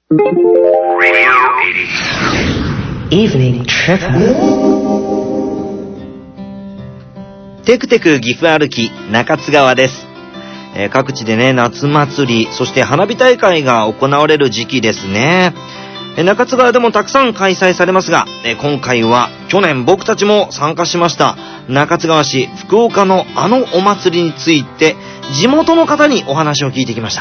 Evening Trip。テクテク岐阜歩き中津川です。各地でね、夏祭り、そして花火大会が行われる時期ですね。中津川でもたくさん開催されますが、今回は去年僕たちも参加しました中津川市福岡のあのお祭りについて地元の方にお話を聞いてきました。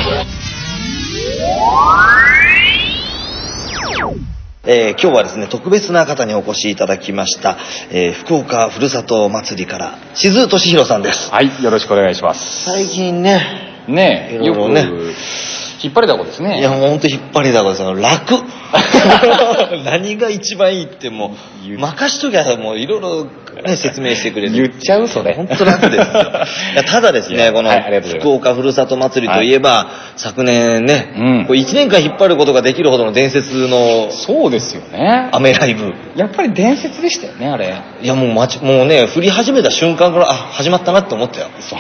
今日はですね、特別な方にお越しいただきました、福岡ふるさと祭りから静俊弘さんです。 はい、よろしくお願いします。 最近ねいろいろねよく引っ張りだこですね。 いやもうほんと引っ張りだこですよ。楽何が一番いいってもう任しときゃもういろいろね説明してくれる。 言っちゃうそれ。 本当楽ですよ。いやただですね、この福岡ふるさと祭りといえば、昨年ね、これ1年間引っ張ることができるほどの伝説のそうですよね。 雨ライブ。 やっぱり伝説でしたよねあれ。 いやもうもうね降り始めた瞬間から始まったなって思ったよ。 そう。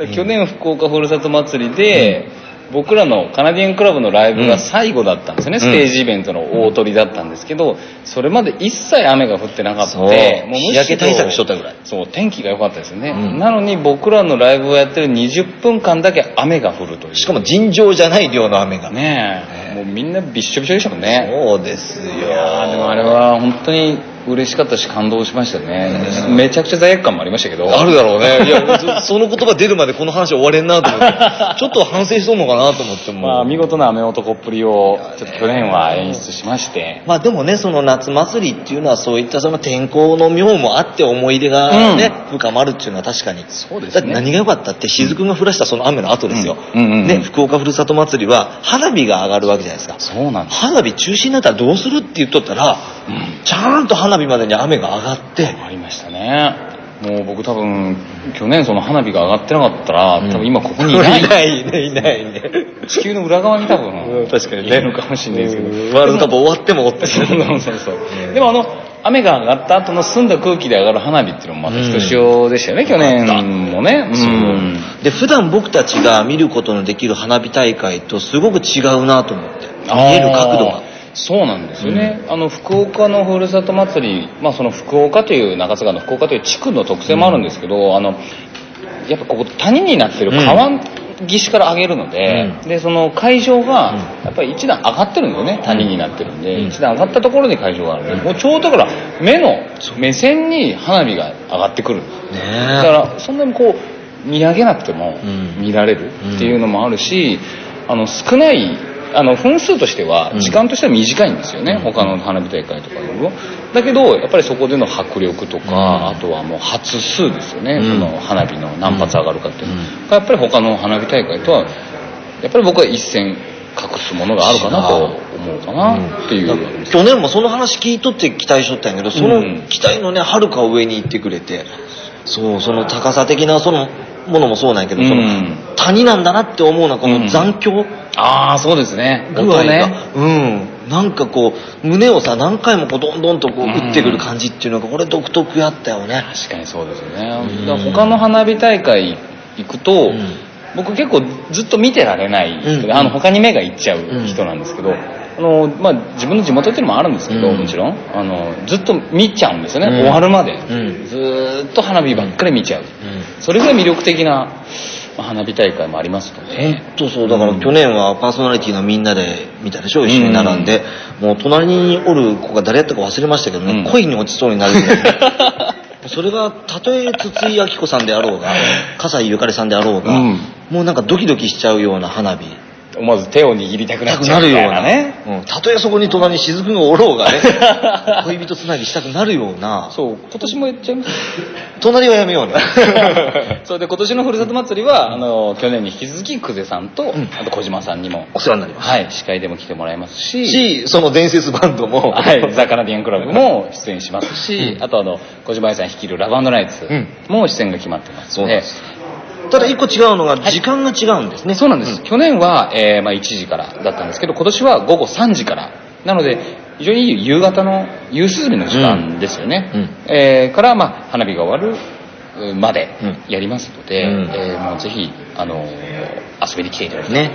去年福岡ふるさと祭りで。僕らのカナディアンクラブのライブが最後だったんですよね、ステージイベントの大トリだったんですけど、それまで一切雨が降ってなかった。もう日焼け対策しとったぐらい。 そう、天気が良かったですよね、なのに僕らのライブをやってる20分間だけ雨が降るという。 しかも尋常じゃない量の雨がねえ、もうみんなびっしょびしょでしたもんね。 そうですよ。いやでもあれは本当に嬉しかったし感動しましたね。めちゃくちゃ罪悪感もありましたけど。 あるだろうね。いやその言葉出るまでこの話終われんなと思ってちょっと反省しとんのかなと思っても、 まあ見事な雨男っぷりをちょっと去年は演出しまして、 まあでもね、その夏祭りっていうのはそういったその天候の妙もあって思い出がね、深まるっていうのは確かにそうですね。 だって何が良かったって雫が降らしたその雨の後ですよ、ね、福岡ふるさと祭りは花火が上がるわけじゃないですか。 そうなんです。 花火中止になったらどうするって言っとったら、ちゃんと花火までに雨が上がってありましたね。もう僕多分去年その花火が上がってなかったら、多分今ここにいないいないね地球の裏側に多分確かにねいるのかもしれないですけど、 ワールドカップ終わってもおってそうでも雨が上がった後の澄んだ空気で上がる花火っていうのもまたひとしおでしたよね、去年もね。 で普段僕たちが見ることのできる花火大会とすごく違うなと思って、見える角度が。 そうなんですよね、福岡のふるさと祭り、その福岡という中津川の福岡という地区の特性もあるんですけど、やっぱここ谷になってる川岸から上げるので、でその会場がやっぱり一段上がってるんですよね、谷になってるんで、一段上がったところに会場があるんで、もうちょうどだから目線に花火が上がってくるんです、だからそんなにこう見上げなくても見られるっていうのもあるし、少ない分数としては時間としては短いんですよね、他の花火大会とかよりも。だけどやっぱりそこでの迫力とか、あとはもう発数ですよね、その花火の何発上がるかっていうのが、やっぱり他の花火大会とはやっぱり僕は一線隠すものがあるかなと思うかなっていう、 去年もその話聞いとって期待しとったんやけど、その期待のねはるか上に行ってくれて、その高さ的なそのものもそうなんやけど、その谷なんだなって思うのはこの残響、 そうですね、 音ね、なんかこう胸をさ何回もこうどんどんとこう打ってくる感じっていうのがこれ独特やったよね。 確かにそうですよね。だから他の花火大会行くと、僕結構ずっと見てられない人で、他に目がいっちゃう人なんですけど、自分の地元っていうのもあるんですけど、もちろんずっと見ちゃうんですよね、終わるまで、ずっと花火ばっかり見ちゃう、それぐらい魅力的な花火大会もありますので。 そうだから去年はパーソナリティのみんなで見たでしょ、一緒に並んで、もう隣におる子が誰やったか忘れましたけどね、恋に落ちそうになるぐらいそれがたとえ筒井明子さんであろうが笠井ゆかりさんであろうが、もうなんかドキドキしちゃうような花火、 思わず手を握りたくなっちゃうみたいなね、 たとえそこに隣に雫がおろうがね恋人つなぎしたくなるような。 そう、今年もやっちゃいます。 隣はやめようねそれで今年のふるさと祭りは去年に引き続き久世さんと、あと小島さんにもお世話になります。 はい、司会でも来てもらいますし、 その伝説バンドもザ・カナディアンクラブも出演しますし、あと小島愛さん率いるラブ&ナイツも出演が決まってますので。 ただ一個違うのが時間が違うんですね。 そうなんです、去年は1時からだったんですけど、今年は午後3時からなので非常にいい夕方の夕涼みの時間ですよね、から花火が終わるまでやりますので、もうぜひ遊びに来ていただきたいと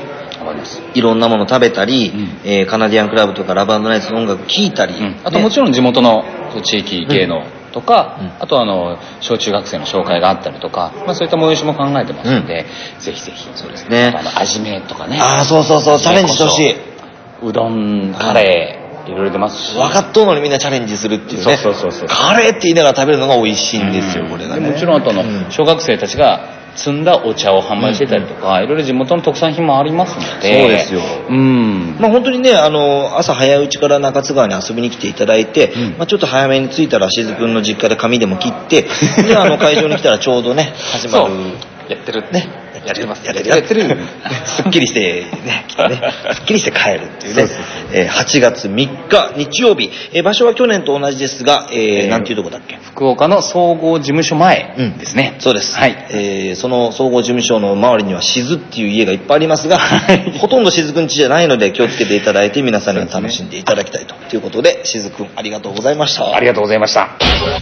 思います。 いろんなもの食べたり、カナディアンクラブとかラブ&ナイツの音楽聴いたり、 あともちろん地元の地域芸能とか、あと小中学生の紹介があったりとか、そういった催しも考えてますので、ぜひぜひ。 そうですね。 味見とかね。 そうチャレンジしてほしい。 うどん、カレー、いろいろ出ますし。 分かっとうのにみんなチャレンジするっていうね。 そう。 カレーって言いながら食べるのが美味しいんですよ、これがね。 もちろん小学生たちが積んだお茶を販売してたりとか、いろいろ地元の特産品もありますので。 そうですよ。本当にね、朝早いうちから中津川に遊びに来ていただいて、ちょっと早めに着いたらしずくんの実家で髪でも切って、で、会場に来たらちょうどね、始まる。 やってるね。やってます。 やってる。すっきりしてね、来てね、すっきりして帰るっていうね。8月3日日曜日、場所は去年と同じですが、なんていうとこだっけ？ 福岡の総合事務所前ですね。 そうです。 はい。 その総合事務所の周りにはしずっていう家がいっぱいありますが、ほとんどしずくん家じゃないので気をつけていただいて皆さんに楽しんでいただきたいということで、しずくんありがとうございました。 ありがとうございました。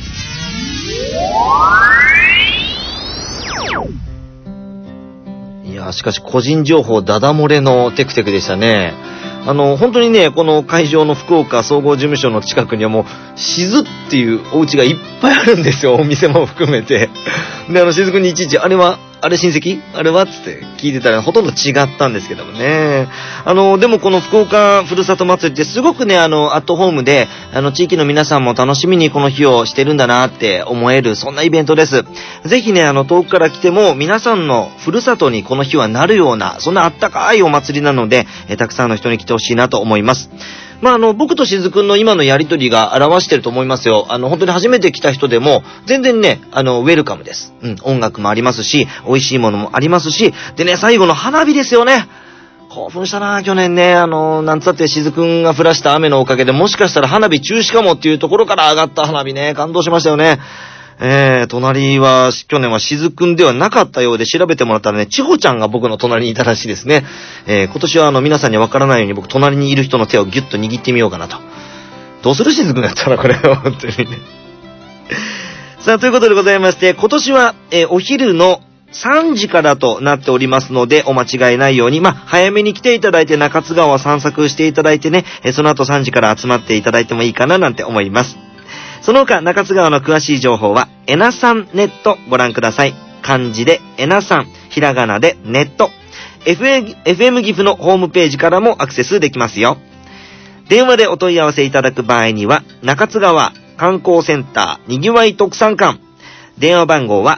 いや、しかし個人情報ダダ漏れのテクテクでしたね。本当にね、この会場の福岡総合事務所の近くにはもう、しずっていうお家がいっぱいあるんですよ、お店も含めて。で、しずくんにいちいち、あれ親戚あれはつって聞いてたらほとんど違ったんですけどもね。でもこの福岡ふるさと祭りってすごくね、アットホームで、地域の皆さんも楽しみにこの日をしてるんだなって思える、そんなイベントです。ぜひね、遠くから来ても皆さんのふるさとにこの日はなるような、そんなあったかいお祭りなので、たくさんの人に来てほしいなと思います。僕としずくんの今のやりとりが表してると思いますよ。本当に初めて来た人でも、全然ね、ウェルカムです。音楽もありますし、美味しいものもありますし、でね、最後の花火ですよね。興奮したな去年ね、なんつってしずくんが降らした雨のおかげで、もしかしたら花火中止かもっていうところから上がった花火ね、感動しましたよね。隣は、去年はしずくんではなかったようで調べてもらったらね、ちほちゃんが僕の隣にいたらしいですね。今年は皆さんにわからないように僕隣にいる人の手をギュッと握ってみようかなと。どうするしずくんやったらこれは本当にね。さあ、ということでございまして、今年は、お昼の3時からとなっておりますので、お間違いないように、早めに来ていただいて中津川を散策していただいてね、その後3時から集まっていただいてもいいかななんて思います。その他、中津川の詳しい情報は、えなさんネットご覧ください。漢字でえなさん、ひらがなでネット。FM 岐阜のホームページからもアクセスできますよ。電話でお問い合わせいただく場合には、中津川観光センターにぎわい特産館。電話番号は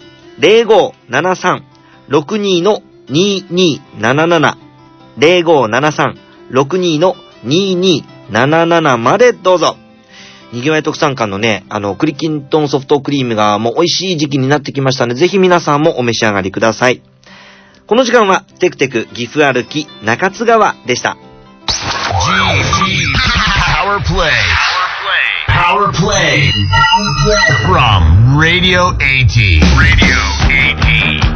0573-62-2277。0573-62-2277 までどうぞ。にぎわい特産館のね、栗きんとんソフトクリームがもう美味しい時期になってきましたので、ぜひ皆さんもお召し上がりください。この時間は、テクテク岐阜歩き中津川でした。 Power Play from Radio AT.